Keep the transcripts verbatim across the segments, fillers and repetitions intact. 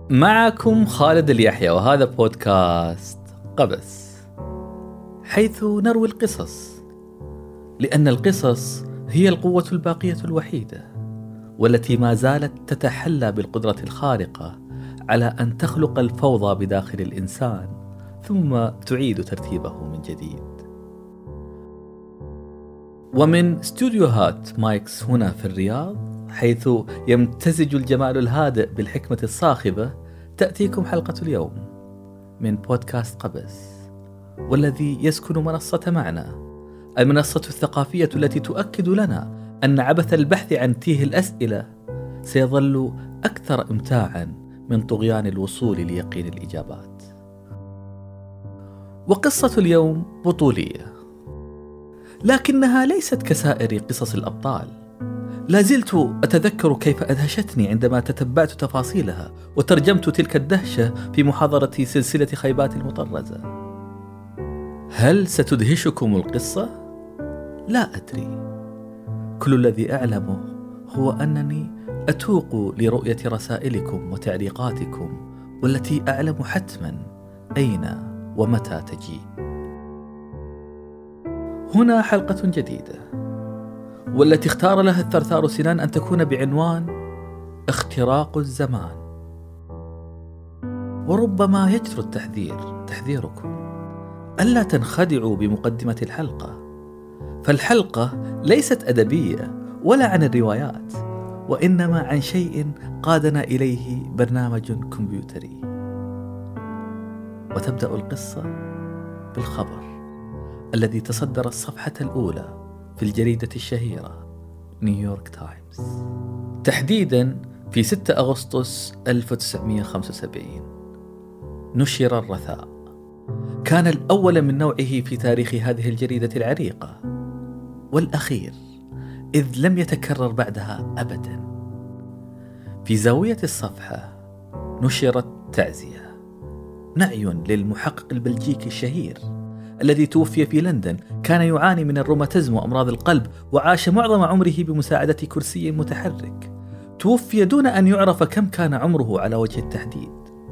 معكم خالد اليحيى، وهذا بودكاست قبس، حيث نروي القصص، لأن القصص هي القوة الباقية الوحيدة، والتي ما زالت تتحلى بالقدرة الخارقة على أن تخلق الفوضى بداخل الإنسان ثم تعيد ترتيبه من جديد. ومن استوديوهات مايكس هنا في الرياض، حيث يمتزج الجمال الهادئ بالحكمة الصاخبة، تأتيكم حلقة اليوم من بودكاست قبس، والذي يسكن منصة معنا، المنصة الثقافية التي تؤكد لنا أن عبث البحث عن تيه الأسئلة سيظل أكثر إمتاعا من طغيان الوصول ليقين الإجابات. وقصة اليوم بطولية، لكنها ليست كسائر قصص الأبطال. لازلت أتذكر كيف أدهشتني عندما تتبعت تفاصيلها وترجمت تلك الدهشة في محاضرة سلسلة خيبات المطرزة. هل ستدهشكم القصة؟ لا أدري. كل الذي أعلمه هو أنني أتوق لرؤية رسائلكم وتعليقاتكم، والتي أعلم حتما أين ومتى تجي. هنا حلقة جديدة، والتي اختار لها الثرثار سنان أن تكون بعنوان اختراق الزمان. وربما يجدر التحذير تحذيركم ألا تنخدعوا بمقدمة الحلقة، فالحلقة ليست أدبية ولا عن الروايات، وإنما عن شيء قادنا إليه برنامج كمبيوتري. وتبدأ القصة بالخبر الذي تصدر الصفحة الأولى في الجريدة الشهيرة نيويورك تايمز، تحديدا في ستة أغسطس ألف وتسعمائة وخمسة وسبعين. نشر الرثاء، كان الأول من نوعه في تاريخ هذه الجريدة العريقة، والأخير إذ لم يتكرر بعدها أبدا. في زاوية الصفحة نشرت تعزية، نعي للمحقق البلجيكي الشهير الذي توفي في لندن. كان يعاني من الروماتيزم وأمراض القلب، وعاش معظم عمره بمساعدة كرسي متحرك. توفي دون أن يعرف كم كان عمره على وجه التحديد.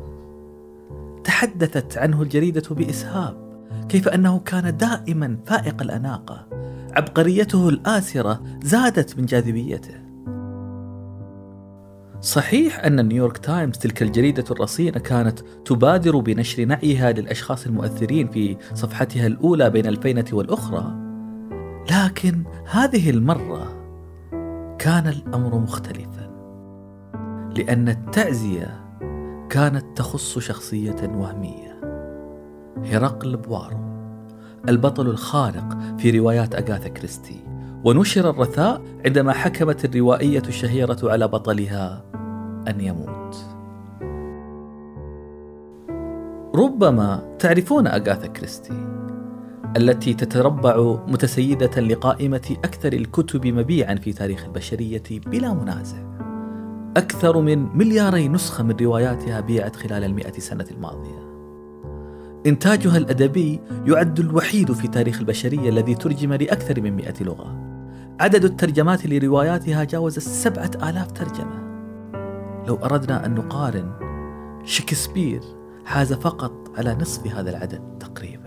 تحدثت عنه الجريدة بإسهاب، كيف أنه كان دائما فائق الأناقة. عبقريته الآسرة زادت من جاذبيته. صحيح أن نيويورك تايمز، تلك الجريدة الرصينة، كانت تبادر بنشر نعيها للأشخاص المؤثرين في صفحتها الأولى بين الفينة والأخرى، لكن هذه المرة كان الأمر مختلفا، لأن التعزية كانت تخص شخصية وهمية، هرقل بوارو، البطل الخارق في روايات أغاثا كريستي. ونشر الرثاء عندما حكمت الروائية الشهيرة على بطلها أن يموت. ربما تعرفون أغاثا كريستي، التي تتربع متسيدة لقائمة أكثر الكتب مبيعا في تاريخ البشرية بلا منازع. أكثر من ملياري نسخة من رواياتها بيعت خلال المئة سنة الماضية. إنتاجها الأدبي يعد الوحيد في تاريخ البشرية الذي ترجم لأكثر من مئة لغة. عدد الترجمات لرواياتها جاوز السبعة آلاف ترجمة. لو أردنا أن نقارن، شكسبير حاز فقط على نصف هذا العدد تقريبا.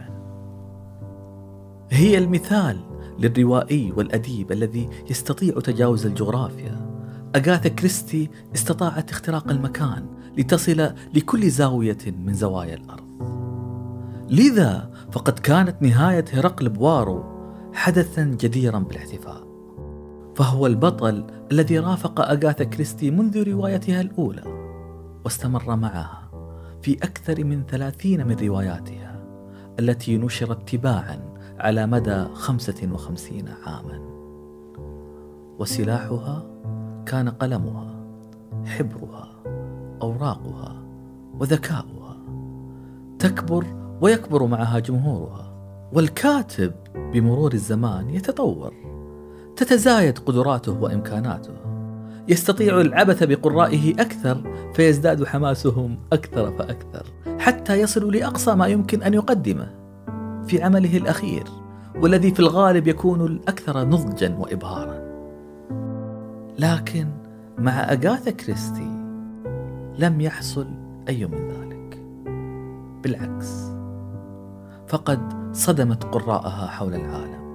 هي المثال للروائي والأديب الذي يستطيع تجاوز الجغرافيا. أغاثا كريستي استطاعت اختراق المكان لتصل لكل زاوية من زوايا الأرض. لذا فقد كانت نهاية هرقل بوارو حدثا جديرا بالاحتفاء، فهو البطل الذي رافق أغاثا كريستي منذ روايتها الأولى، واستمر معها في أكثر من ثلاثين من رواياتها التي نشرت تباعا على مدى خمسة وخمسين عاما. وسلاحها كان قلمها، حبرها، أوراقها، وذكاؤها. تكبر ويكبر معها جمهورها، والكاتب بمرور الزمان يتطور، تتزايد قدراته وإمكاناته. يستطيع العبث بقرائه أكثر، فيزداد حماسهم أكثر فأكثر، حتى يصل لأقصى ما يمكن أن يقدمه في عمله الأخير، والذي في الغالب يكون الأكثر نضجا وإبهارا. لكن مع أغاثا كريستي لم يحصل أي من ذلك، بالعكس فقد صدمت قراءها حول العالم.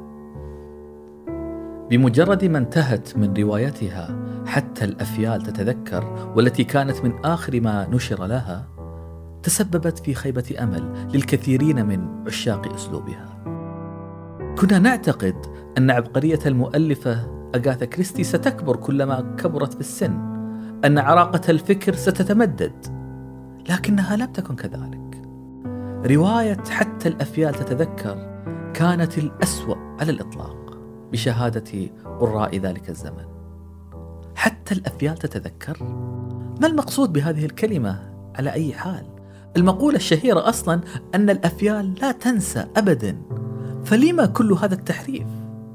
بمجرد ما انتهت من روايتها حتى الأفيال تتذكر، والتي كانت من آخر ما نشر لها، تسببت في خيبة أمل للكثيرين من عشاق أسلوبها. كنا نعتقد أن عبقرية المؤلفة أغاثا كريستي ستكبر كلما كبرت في السن، أن عراقة الفكر ستتمدد، لكنها لم تكن كذلك. رواية حتى الأفيال تتذكر كانت الأسوأ على الإطلاق بشهادة قراء ذلك الزمن. حتى الأفيال تتذكر؟ ما المقصود بهذه الكلمة على أي حال؟ المقولة الشهيرة أصلا أن الأفيال لا تنسى أبدا، فلما كل هذا التحريف؟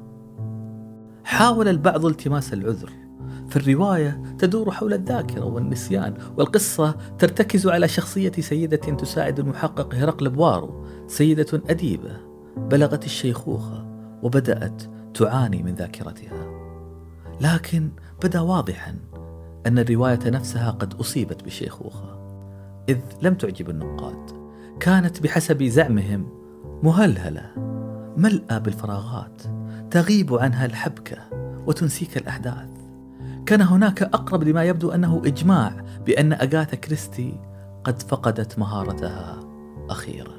حاول البعض التماس العذر، فالرواية تدور حول الذاكرة والنسيان، والقصة ترتكز على شخصية سيدة تساعد المحقق هرقل بوارو، سيدة أديبة بلغت الشيخوخة وبدأت تعاني من ذاكرتها. لكن بدا واضحا أن الرواية نفسها قد أصيبت بالشيخوخة، إذ لم تعجب النقاد. كانت بحسب زعمهم مهلهلة ملأى بالفراغات، تغيب عنها الحبكة وتنسيك الأحداث. كان هناك أقرب لما يبدو أنه إجماع بأن أغاثا كريستي قد فقدت مهارتها أخيرا.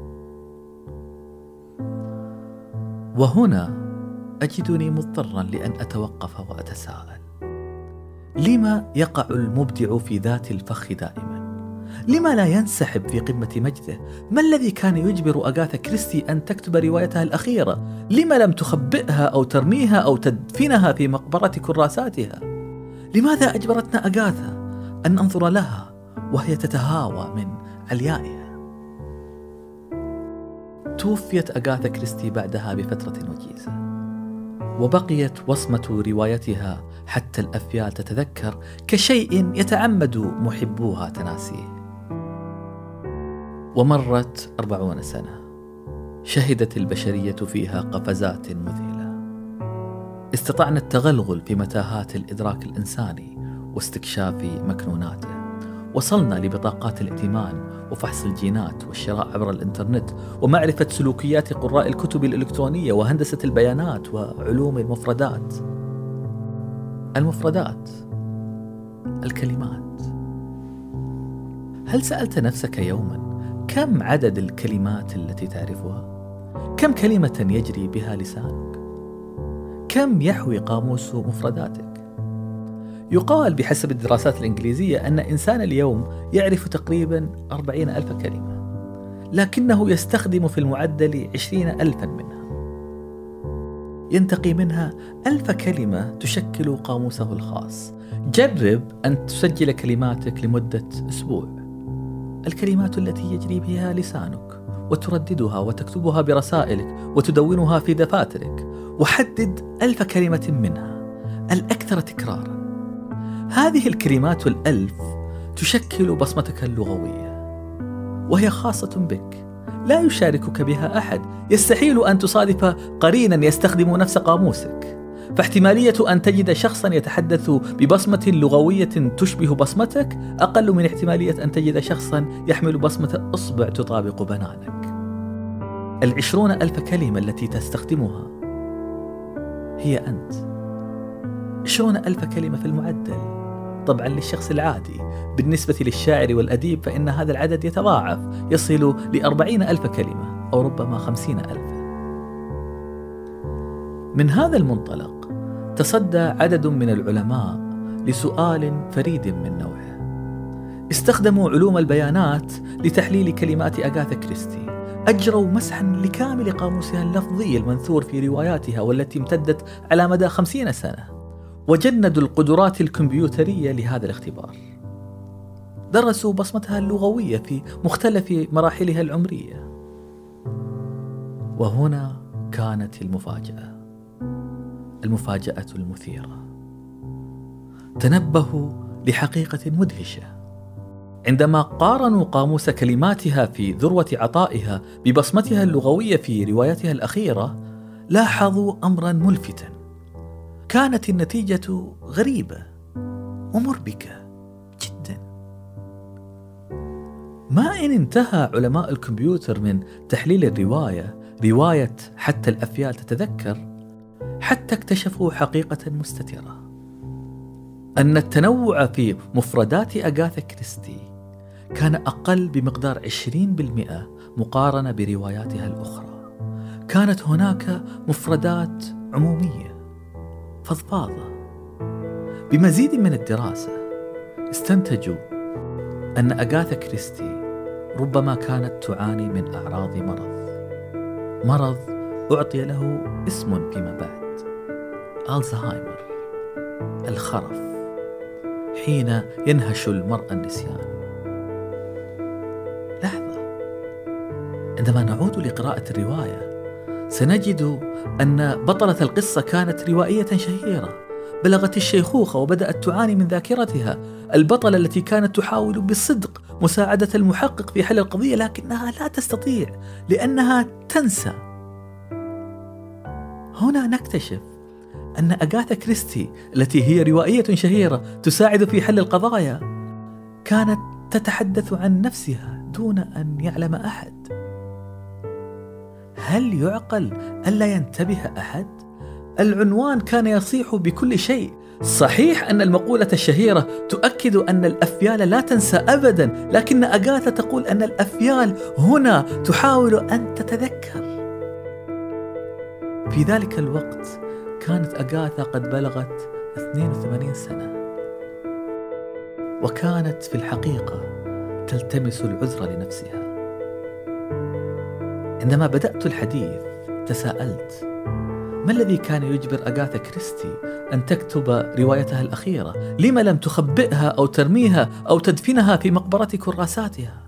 وهنا أجدني مضطرا لأن أتوقف وأتساءل: لما يقع المبدع في ذات الفخ دائما؟ لما لا ينسحب في قمة مجده؟ ما الذي كان يجبر أغاثا كريستي أن تكتب روايتها الأخيرة؟ لما لم تخبئها أو ترميها أو تدفنها في مقبرة كراساتها؟ لماذا أجبرتنا أغاثا أن ننظر لها وهي تتهاوى من عليائها؟ توفيت أغاثا كريستي بعدها بفترة وجيزة، وبقيت وصمة روايتها حتى الأفيال تتذكر كشيء يتعمد محبوها تناسيه. ومرت أربعون سنة شهدت البشرية فيها قفزات مذهلة. استطعنا التغلغل في متاهات الإدراك الإنساني واستكشاف مكنوناته. وصلنا لبطاقات الائتمان وفحص الجينات والشراء عبر الإنترنت ومعرفة سلوكيات قراء الكتب الإلكترونية وهندسة البيانات وعلوم المفردات. المفردات، الكلمات. هل سألت نفسك يوما كم عدد الكلمات التي تعرفها؟ كم كلمة يجري بها لسانك؟ كم يحوي قاموس مفرداتك؟ يقال بحسب الدراسات الإنجليزية أن إنسان اليوم يعرف تقريبا أربعين ألف كلمة، لكنه يستخدم في المعدل عشرين ألفا منها. ينتقي منها ألف كلمة تشكل قاموسه الخاص. جرب أن تسجل كلماتك لمدة أسبوع، الكلمات التي يجري بها لسانك، وترددها وتكتبها برسائلك وتدونها في دفاترك، وحدد ألف كلمة منها الأكثر تكرارا. هذه الكلمات الألف تشكل بصمتك اللغوية، وهي خاصة بك، لا يشاركك بها أحد. يستحيل أن تصادف قرينا يستخدم نفس قاموسك، فاحتمالية أن تجد شخصا يتحدث ببصمة لغوية تشبه بصمتك أقل من احتمالية أن تجد شخصا يحمل بصمة أصبع تطابق بنانك. العشرون ألف كلمة التي تستخدمها هي أنت. عشرون ألف كلمة في المعدل. طبعا للشخص العادي، بالنسبة للشاعر والأديب فإن هذا العدد يتضاعف، يصل لأربعين ألف كلمة أو ربما خمسين ألف. من هذا المنطلق تصدى عدد من العلماء لسؤال فريد من نوعه. استخدموا علوم البيانات لتحليل كلمات أغاثا كريستي، أجروا مسحا لكامل قاموسها اللفظي المنثور في رواياتها والتي امتدت على مدى خمسين سنة، وجندوا القدرات الكمبيوترية لهذا الاختبار. درسوا بصمتها اللغوية في مختلف مراحلها العمرية. وهنا كانت المفاجأة، المفاجأة المثيرة. تنبهوا لحقيقة مدهشة. عندما قارنوا قاموس كلماتها في ذروة عطائها ببصمتها اللغوية في رواياتها الأخيرة، لاحظوا أمرا ملفتا. كانت النتيجة غريبة ومربكة جدا. ما إن انتهى علماء الكمبيوتر من تحليل الرواية، رواية حتى الأفيال تتذكر، حتى اكتشفوا حقيقة مستترة، أن التنوع في مفردات أغاثا كريستي كان أقل بمقدار عشرين بالمئة مقارنة برواياتها الأخرى. كانت هناك مفردات عمومية فضفاضة. بمزيد من الدراسة استنتجوا أن أغاثا كريستي ربما كانت تعاني من أعراض مرض مرض أعطي له اسم فيما بعد، ألزهايمر، الخرف، حين ينهش المرء النسيان. لحظة، عندما نعود لقراءة الرواية سنجد أن بطلة القصة كانت روائية شهيرة بلغت الشيخوخة وبدأت تعاني من ذاكرتها، البطلة التي كانت تحاول بصدق مساعدة المحقق في حل القضية لكنها لا تستطيع لأنها تنسى. هنا نكتشف أن أغاثا كريستي التي هي روائية شهيرة تساعد في حل القضايا كانت تتحدث عن نفسها دون أن يعلم أحد. هل يعقل ألا ينتبه أحد؟ العنوان كان يصيح بكل شيء. صحيح أن المقولة الشهيرة تؤكد أن الأفيال لا تنسى أبدا، لكن أغاثا تقول أن الأفيال هنا تحاول أن تتذكر. في ذلك الوقت كانت أغاثا قد بلغت اثنين وثمانين سنة، وكانت في الحقيقة تلتمس العذر لنفسها. عندما بدأت الحديث تساءلت: ما الذي كان يجبر أغاثا كريستي أن تكتب روايتها الأخيرة؟ لما لم تخبئها أو ترميها أو تدفنها في مقبرة كراساتها؟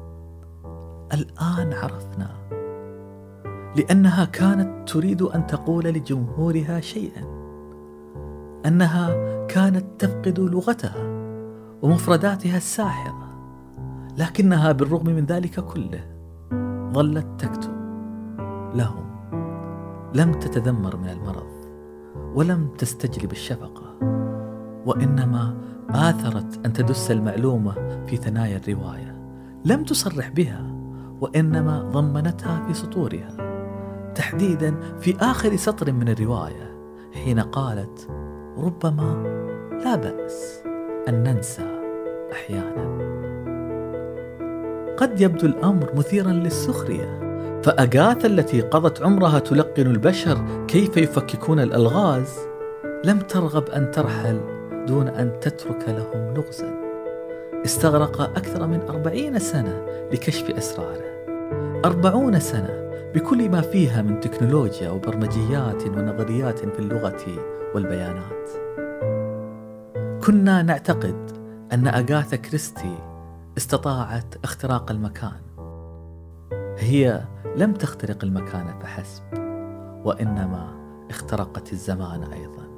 الآن عرفنا، لأنها كانت تريد أن تقول لجمهورها شيئا، أنها كانت تفقد لغتها ومفرداتها الساحرة، لكنها بالرغم من ذلك كله ظلت تكتب لهم. لم تتذمر من المرض ولم تستجلب الشفقة، وإنما آثرت أن تدس المعلومة في ثنايا الرواية. لم تصرح بها وإنما ضمنتها في سطورها، تحديدا في آخر سطر من الرواية حين قالت: ربما لا بأس أن ننسى أحيانا. قد يبدو الأمر مثيرا للسخرية، فأغاثا التي قضت عمرها تلقن البشر كيف يفككون الألغاز لم ترغب أن ترحل دون أن تترك لهم لغزا استغرق أكثر من أربعين سنة لكشف أسراره. أربعون سنة بكل ما فيها من تكنولوجيا وبرمجيات ونظريات في اللغة والبيانات. كنا نعتقد أن أغاثا كريستي استطاعت اختراق المكان. هي لم تخترق المكان فحسب، وإنما اخترقت الزمان أيضا.